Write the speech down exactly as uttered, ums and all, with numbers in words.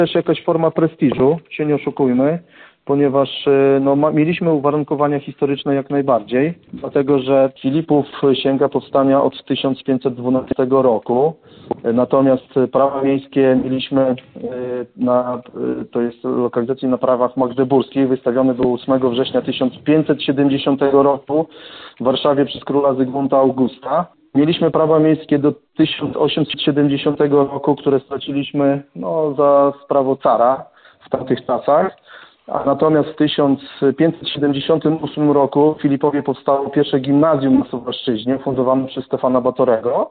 też jakaś forma prestiżu, się nie oszukujmy, ponieważ no, ma, mieliśmy uwarunkowania historyczne jak najbardziej, dlatego że Filipów sięga powstania od tysiąc pięćset dwunastego roku, natomiast prawa miejskie mieliśmy na, to jest lokalizacji na prawach magdeburskich, wystawiony był ósmego września tysiąc pięćset siedemdziesiątego roku w Warszawie przez króla Zygmunta Augusta. Mieliśmy prawa miejskie do tysiąc osiemset siedemdziesiątego roku, które straciliśmy no, za sprawą cara w tamtych czasach. A natomiast w tysiąc pięćset siedemdziesiątym ósmym roku w Filipowie powstało pierwsze gimnazjum na Suwalszczyźnie, fundowane przez Stefana Batorego.